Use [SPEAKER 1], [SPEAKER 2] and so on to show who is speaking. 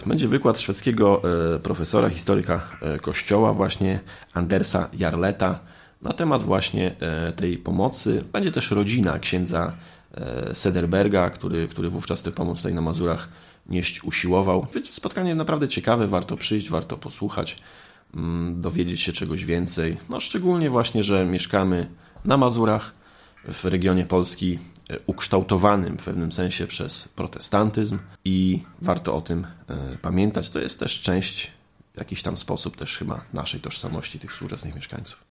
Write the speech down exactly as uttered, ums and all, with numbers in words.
[SPEAKER 1] Będzie wykład szwedzkiego profesora, historyka Kościoła, właśnie Andersa Jarleta, na temat właśnie tej pomocy. Będzie też rodzina księdza Sederberga, który, który wówczas tę pomoc tutaj na Mazurach nieść usiłował. Spotkanie naprawdę ciekawe, warto przyjść, warto posłuchać, dowiedzieć się czegoś więcej. No szczególnie właśnie, że mieszkamy na Mazurach, w regionie Polski ukształtowanym w pewnym sensie przez protestantyzm i warto o tym pamiętać. To jest też część, w jakiś tam sposób też chyba naszej tożsamości, tych współczesnych mieszkańców.